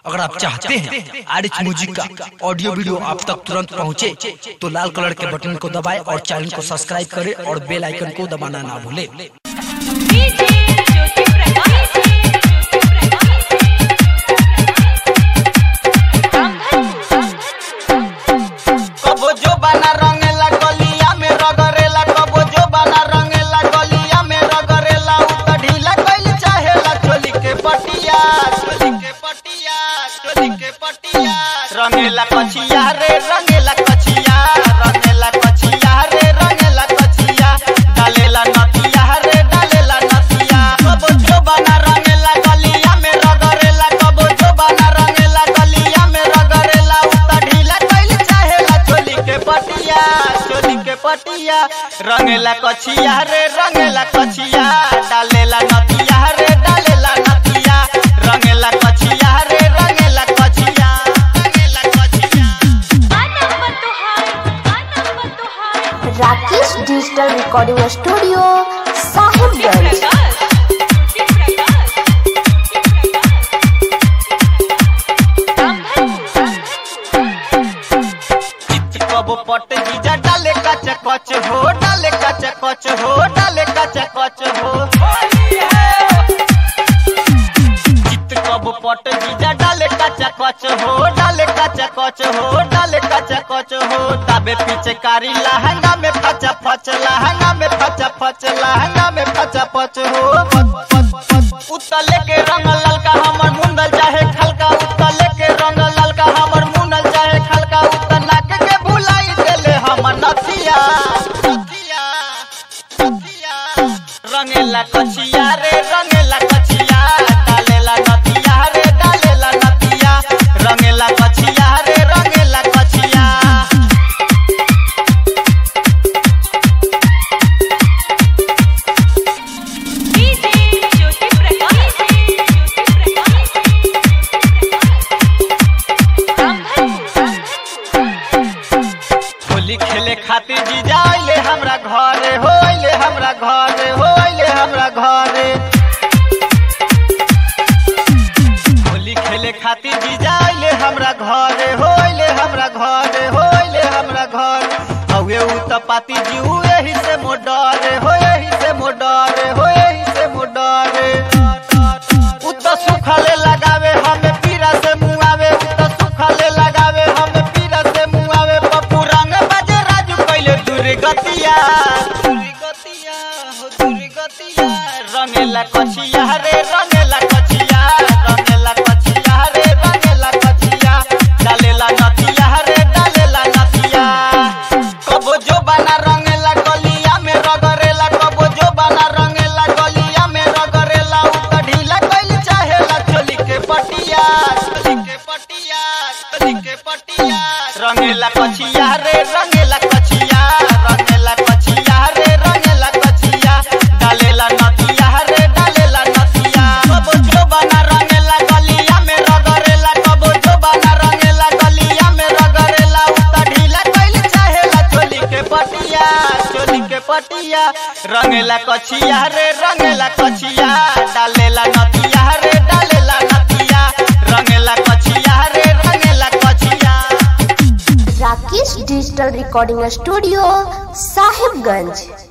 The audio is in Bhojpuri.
अगर आप चाहते हैं आरिच म्यूजिक का ऑडियो वीडियो आप तक तुरंत पहुंचे, तो लाल कलर के बटन को दबाएं और चैनल को सब्सक्राइब करें और बेल आइकन को दबाना ना भूलें। रंगेला कचिया रे रंगेला कचिया, रंगेला कचिया रे रंगेला कचिया, डालेला नतिया रे डालेला नतिया। कबो जो बना रंगेला गलिया में रगरेला, कबो जो बना रंगेला गलिया में रगरेला। उता ढीला कइल चाहेला चोली के पटिया, चोली के पटिया। रंगेला कचिया रे रंगेला कचिया, डालेला नतिया रे डालेला नतिया। रंगेला कचिया रे रंगेला कचिया। Rakesh digital recording studio Sahibganj. कबो पट जीजा डाले कच कच हो, डाले कच कच हो, डाले कच कच हो। चित कबो पट जीजा डाले कच कच हो, डाले कच कच हो, डाले कच कच हो। ताबे पीछे कारी लहंगा में फचा फच, लहंगा में फचा फच, लहंगा में फचा फच हो। उतले के रंग ललका हमर मुंडल चाहे खलका, उतले के रंग ललका हमर मुंडल चाहे खलका। उतना के भुलाई देले हमर नथिया, नथिया, नथिया। रंगेला कचिया रे रंगेला कचिया, डालेला नथिया रे डालेला नथिया। रंगेला कचिया रे रंगेला कचिया। होली खेले खातिर जीजा आइले हमरा घरे हो, आइले हमरा घरे हो, आइले हमरा घरे। होली खेले खातिर जीजा आइले हमरा घरे हो, आइले हमरा घरे हो, आइले हमरा घर। हवे उ त पाती जीऊ एही से मोडरे हो, एही से मोडरे हो, एही से मोडरे। उ त सुखले लगावे हमें पीरा से मुआवे, उ त सुखले लगावे हमें पीरा से मुआवे। पप्पू रंग बाजे राजू कइले दुर्गतिया, दुर्गतिया हो दुर्गतिया। रंगेला कचिया रे रंगेला कचिया, रंगेला कचिया रे रंगेला कचिया। डालेला नतिया रे डालेला नतिया। कबो जो बना रंगेला गलिया में रगरेला, कबो जो बना रंगेला गलिया में रगरेला। उता ढीला कइल चाहेला चोली के पटिया, चोली के पटिया, चोली के पटिया। रंगेला कचिया रे रंगेला कचिया, रंगेला कचिया रे रंगेला कचिया। डालेला नतिया रे डालेला नतिया। कबो जो बना रंगेला गलिया में रगरेला, कबो जो बना रंगेला गलिया में रगरेला। उता ढीला कइल चाहेला चोली के पटिया, चोली के पटिया। रंगेला कचिया रे रंगेला कचिया, डालेला नतिया रे डालेला नतिया। रंगेला कचिया रे रंगेला कचिया। Rakesh digital recording studio Sahibganj.